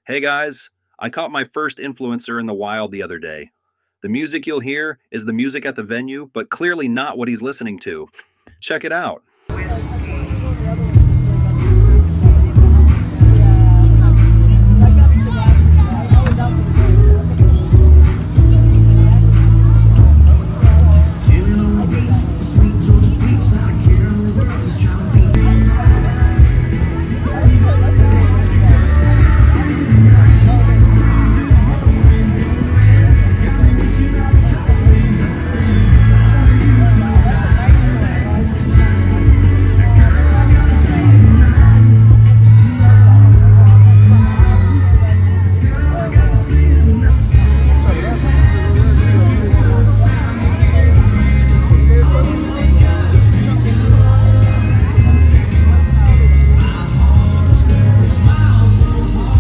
Hey guys, I caught my first influencer in the wild the other day. The music you'll hear is the music at the venue, but clearly not what he's listening to. Check it out.